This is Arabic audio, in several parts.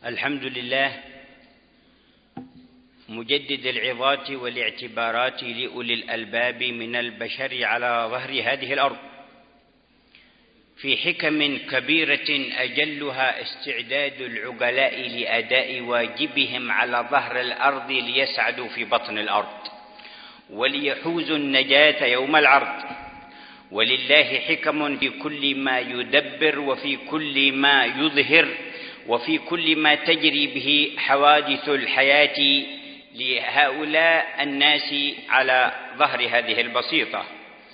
الحمد لله مجدد العظات والاعتبارات لأولي الألباب من البشر على ظهر هذه الأرض، في حكم كبيرة أجلها استعداد العقلاء لأداء واجبهم على ظهر الأرض ليسعدوا في بطن الأرض وليحوزوا النجاة يوم العرض. ولله حكم في كل ما يدبر وفي كل ما يظهر وفي كل ما تجري به حوادث الحياة لهؤلاء الناس على ظهر هذه البسيطة.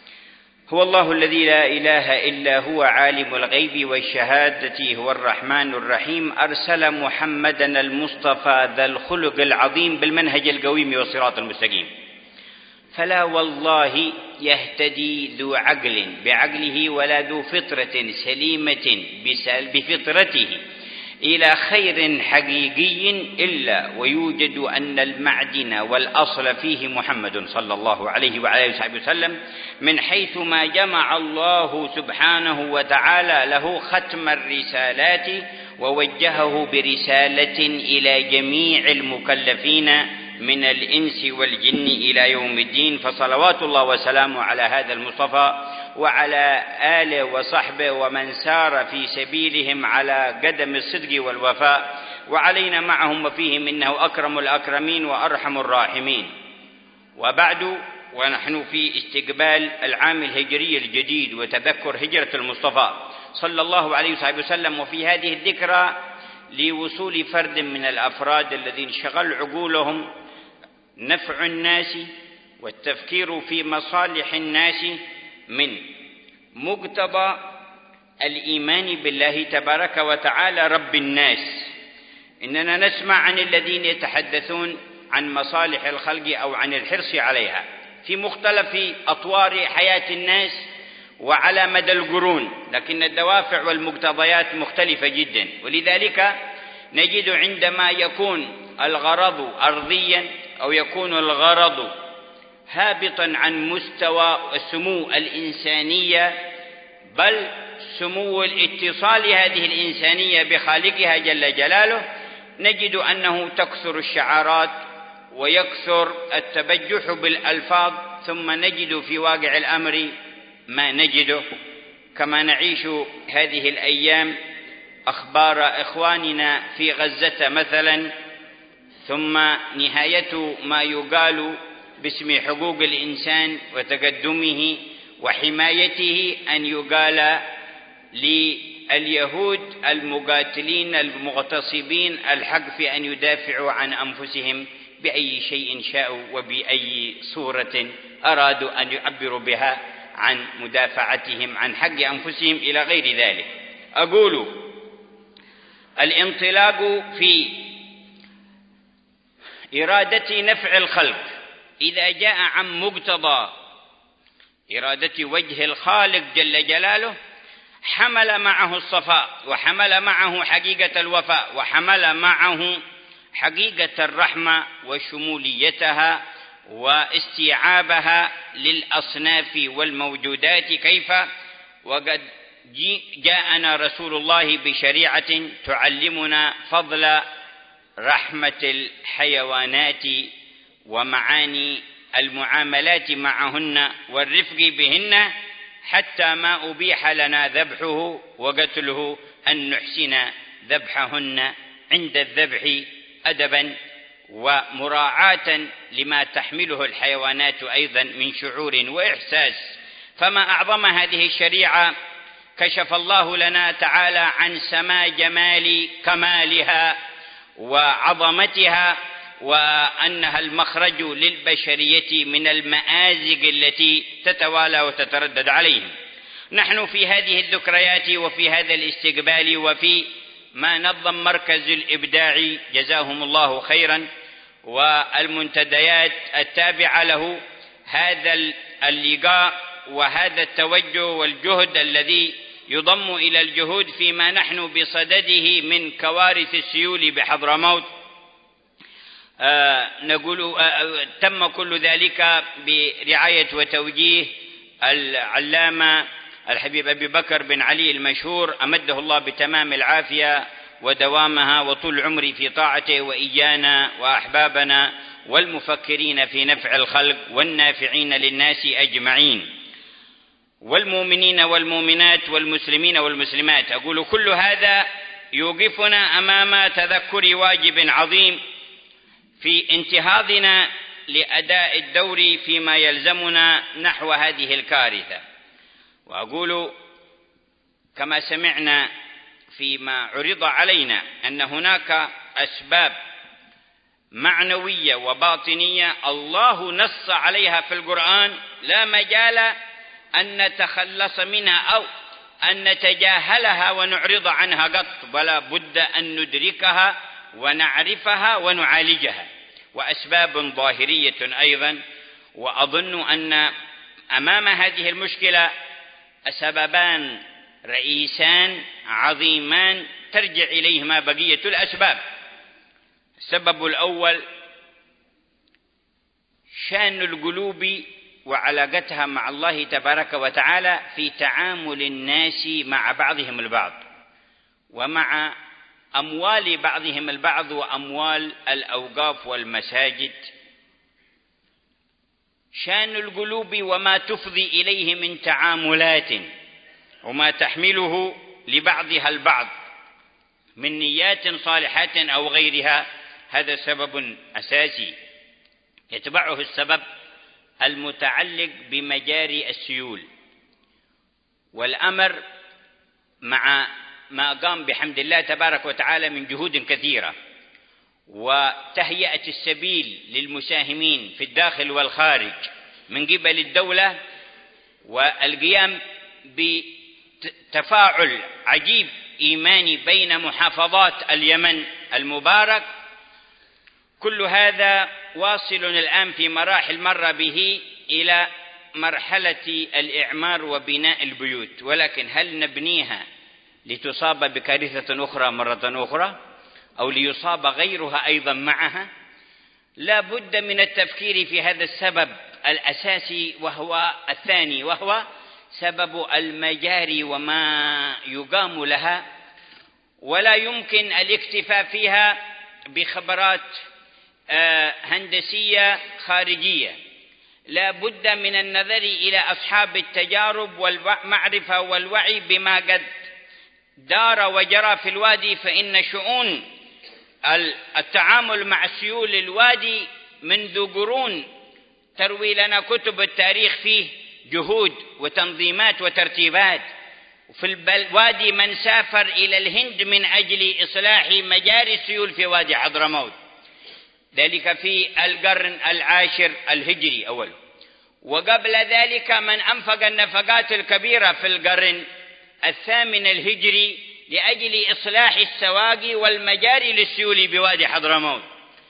هو الله الذي لا إله إلا هو عالم الغيب والشهادة، هو الرحمن الرحيم، أرسل محمدا المصطفى ذا الخلق العظيم بالمنهج القويم والصراط المستقيم. فلا والله يهتدي ذو عقل بعقله ولا ذو فطرة سليمة بفطرته إلى خير حقيقي إلا ويوجد أن المعدن والأصل فيه محمد صلى الله عليه وعلى آله وسلم، من حيث ما جمع الله سبحانه وتعالى له ختم الرسالات ووجهه برسالة إلى جميع المكلفين من الإنس والجن إلى يوم الدين. فصلوات الله وسلامه على هذا المصطفى وعلى آله وصحبه ومن سار في سبيلهم على قدم الصدق والوفاء، وعلينا معهم وفيهم إنه أكرم الأكرمين وأرحم الراحمين. وبعد، ونحن في استقبال العام الهجري الجديد وتذكر هجرة المصطفى صلى الله عليه وسلم، وفي هذه الذكرى لوصول فرد من الأفراد الذين شغل عقولهم نفع الناس والتفكير في مصالح الناس من مقتضى الإيمان بالله تبارك وتعالى رب الناس. إننا نسمع عن الذين يتحدثون عن مصالح الخلق أو عن الحرص عليها في مختلف أطوار حياة الناس وعلى مدى القرون، لكن الدوافع والمقتضيات مختلفة جدا. ولذلك نجد عندما يكون الغرض أرضيا أو يكون الغرض هابطا عن مستوى السمو الإنسانية، بل سمو الاتصال هذه الإنسانية بخالقها جل جلاله، نجد أنه تكثر الشعارات ويكثر التبجح بالألفاظ، ثم نجد في واقع الأمر ما نجده، كما نعيش هذه الأيام أخبار إخواننا في غزة مثلا، ثم نهاية ما يقال باسم حقوق الإنسان وتقدمه وحمايته أن يقال لليهود المقاتلين المغتصبين الحق في أن يدافعوا عن أنفسهم بأي شيء شاءوا وبأي صورة أرادوا أن يعبروا بها عن مدافعتهم عن حق أنفسهم إلى غير ذلك. أقول الانطلاق في إرادة نفع الخلق إذا جاء عن مقتضى إرادة وجه الخالق جل جلاله حمل معه الصفاء، وحمل معه حقيقة الوفاء، وحمل معه حقيقة الرحمة وشموليتها واستيعابها للأصناف والموجودات. كيف وقد جاءنا رسول الله بشريعة تعلمنا فضل رحمة الحيوانات ومعاني المعاملات معهن والرفق بهن، حتى ما أبيح لنا ذبحه وقتله أن نحسن ذبحهن عند الذبح أدبا ومراعاة لما تحمله الحيوانات أيضا من شعور وإحساس. فما أعظم هذه الشريعة كشف الله لنا تعالى عن سما جمال كمالها وعظمتها، وأنها المخرج للبشرية من المآزق التي تتوالى وتتردد عليهم. نحن في هذه الذكريات وفي هذا الاستقبال وفي ما نظم مركز الإبداع جزاهم الله خيرا والمنتديات التابعة له هذا اللقاء وهذا التوجه والجهد الذي يضم إلى الجهود فيما نحن بصدده من كوارث السيول بحضرموت. نقول تم كل ذلك برعاية وتوجيه العلامة الحبيب أبي بكر بن علي المشهور أمده الله بتمام العافية ودوامها وطول العمر في طاعته، وإيانا وأحبابنا والمفكرين في نفع الخلق والنافعين للناس أجمعين، والمؤمنين والمؤمنات والمسلمين والمسلمات. أقول كل هذا يوقفنا أمام تذكر واجب عظيم في انتهاضنا لأداء الدور فيما يلزمنا نحو هذه الكارثة. وأقول كما سمعنا فيما عرض علينا أن هناك أسباب معنوية وباطنية الله نص عليها في القرآن لا مجال أن نتخلص منها أو أن نتجاهلها ونعرض عنها قط، ولا بد أن ندركها ونعرفها ونعالجها، وأسباب ظاهرية أيضا. وأظن أن أمام هذه المشكلة سببان رئيسان عظيمان ترجع إليهما بقية الأسباب. السبب الأول شأن القلوب وعلاقتها مع الله تبارك وتعالى في تعامل الناس مع بعضهم البعض، ومع أموال بعضهم البعض وأموال الأوقاف والمساجد. شأن القلوب وما تفضي إليه من تعاملات وما تحمله لبعضها البعض من نيات صالحات أو غيرها، هذا سبب أساسي. يتبعه السبب المتعلق بمجاري السيول، والأمر مع ما قام بحمد الله تبارك وتعالى من جهود كثيرة وتهيئة السبيل للمساهمين في الداخل والخارج من قبل الدولة، والقيام بتفاعل عجيب إيماني بين محافظات اليمن المبارك. كل هذا واصل الآن في مراحل مر به إلى مرحلة الإعمار وبناء البيوت، ولكن هل نبنيها لتصاب بكارثة أخرى مرة أخرى أو ليصاب غيرها أيضا معها؟ لا بد من التفكير في هذا السبب الأساسي وهو الثاني، وهو سبب المجاري وما يقام لها. ولا يمكن الاكتفاء فيها بخبرات هندسية خارجية، لا بد من النظر إلى أصحاب التجارب والمعرفة والوعي بما قد دار وجرى في الوادي. فإن شؤون التعامل مع سيول الوادي منذ قرون تروي لنا كتب التاريخ فيه جهود وتنظيمات وترتيبات. في الوادي من سافر إلى الهند من أجل إصلاح مجاري السيول في وادي حضرموت، ذلك في القرن العاشر الهجري أول، وقبل ذلك من أنفق النفقات الكبيرة في القرن الثامن الهجري لأجل إصلاح السواقي والمجاري للسيول بوادي حضرموت.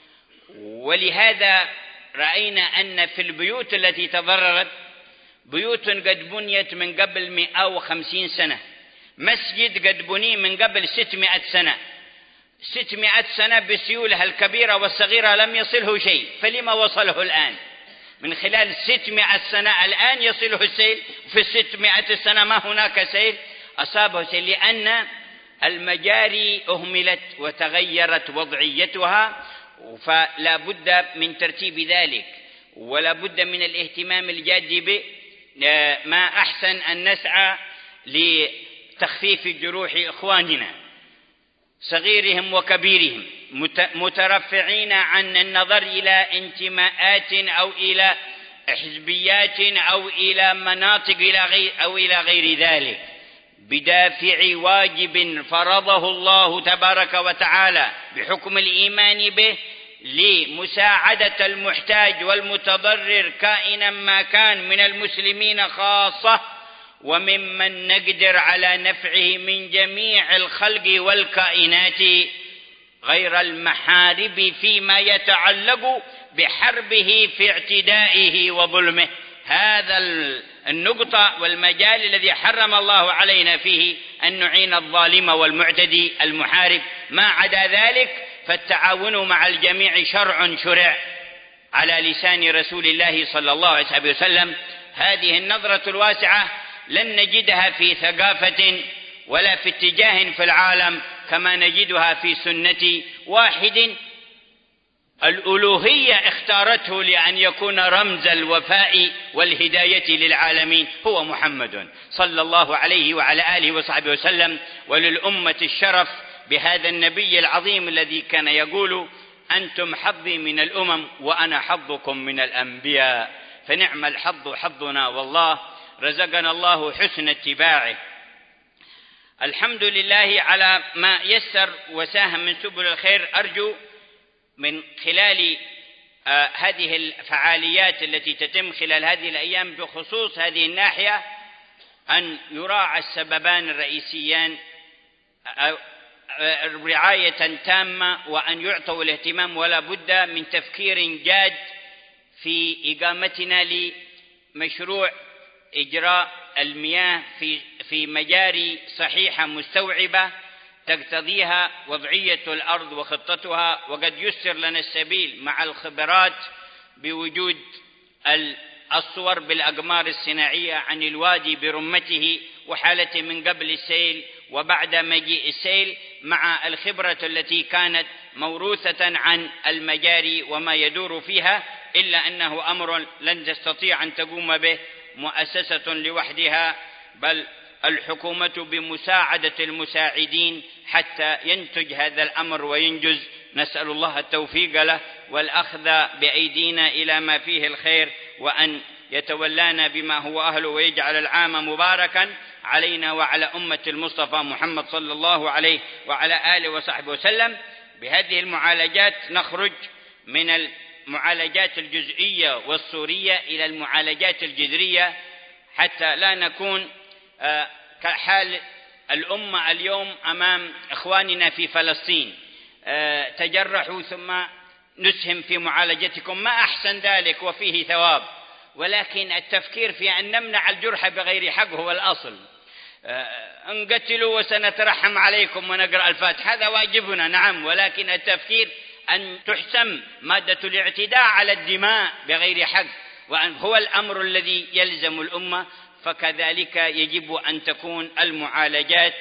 ولهذا رأينا أن في البيوت التي تضررت بيوت قد بنيت من قبل 150 سنة، مسجد قد بني من قبل 600 سنة، 600 سنة بسيولها الكبيرة والصغيرة لم يصله شيء، فلما وصله الآن؟ من خلال 600 سنة الآن يصله السيل، في 600 سنة ما هناك سيل أصابه سيل، لأن المجاري أهملت وتغيرت وضعيتها. فلا بد من ترتيب ذلك، ولا بد من الاهتمام الجاد به. ما أحسن أن نسعى لتخفيف جروح إخواننا صغيرهم وكبيرهم، مترفعين عن النظر إلى انتماءات أو إلى حزبيات أو إلى مناطق أو إلى غير ذلك، بدافع واجب فرضه الله تبارك وتعالى بحكم الإيمان به لمساعدة المحتاج والمتضرر كائنا ما كان من المسلمين خاصة وممن نقدر على نفعه من جميع الخلق والكائنات، غير المحارب فيما يتعلق بحربه في اعتدائه وظلمه. هذا النقطة والمجال الذي حرم الله علينا فيه أن نعين الظالم والمعتدي المحارب. ما عدا ذلك فالتعاون مع الجميع شرع على لسان رسول الله صلى الله عليه وسلم. هذه النظرة الواسعة لن نجدها في ثقافة ولا في اتجاه في العالم كما نجدها في سنة واحد الألوهية اختارته لأن يكون رمز الوفاء والهداية للعالمين، هو محمد صلى الله عليه وعلى آله وصحبه وسلم. وللأمة الشرف بهذا النبي العظيم الذي كان يقول: أنتم حظي من الأمم وأنا حظكم من الأنبياء، فنعم الحظ حظنا، والله رزقنا الله حسن اتباعه. الحمد لله على ما يسر وساهم من سبل الخير. أرجو من خلال هذه الفعاليات التي تتم خلال هذه الأيام بخصوص هذه الناحية أن يراعى السببان الرئيسيان رعاية تامة، وأن يعطوا الاهتمام، ولا بد من تفكير جاد في إقامتنا لمشروع إجراء المياه في مجاري صحيحة مستوعبة تقتضيها وضعية الأرض وخطتها. وقد يسر لنا السبيل مع الخبرات بوجود الصور بالأقمار الصناعية عن الوادي برمته وحالته من قبل السيل وبعد مجيء السيل، مع الخبرة التي كانت موروثة عن المجاري وما يدور فيها، إلا أنه أمر لن تستطيع أن تقوم به مؤسسة لوحدها، بل الحكومة بمساعدة المساعدين حتى ينتج هذا الأمر وينجز. نسأل الله التوفيق له والأخذ بأيدينا إلى ما فيه الخير، وأن يتولانا بما هو أهله، ويجعل العام مباركا علينا وعلى أمة المصطفى محمد صلى الله عليه وعلى آله وصحبه وسلم. بهذه المعالجات نخرج من المعالجات الجزئية والصورية إلى المعالجات الجذرية، حتى لا نكون كحال الأمة اليوم أمام إخواننا في فلسطين: تجرحوا ثم نسهم في معالجتكم، ما أحسن ذلك وفيه ثواب، ولكن التفكير في أن نمنع الجرح بغير حق هو الأصل. انقتلوا وسنترحم عليكم ونقرأ الفاتحة، هذا واجبنا نعم، ولكن التفكير أن تحسم مادة الاعتداء على الدماء بغير حق وأن هو الأمر الذي يلزم الأمة، فكذلك يجب أن تكون المعالجات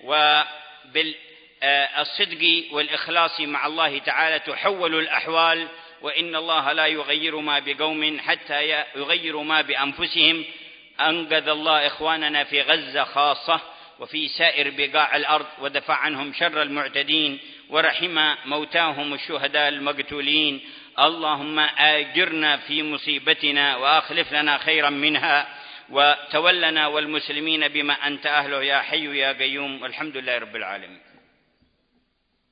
وبالصدق والإخلاص مع الله تعالى تحول الأحوال. وإن الله لا يغير ما بقوم حتى يغيروا ما بأنفسهم. أنقذ الله إخواننا في غزة خاصة وفي سائر بقاع الأرض، ودفع عنهم شر المعتدين، ورحم موتاهم الشهداء المقتولين. اللهم آجرنا في مصيبتنا وأخلف لنا خيرا منها، وتولنا والمسلمين بما أنت أهله يا حي يا قيوم، والحمد لله رب العالمين.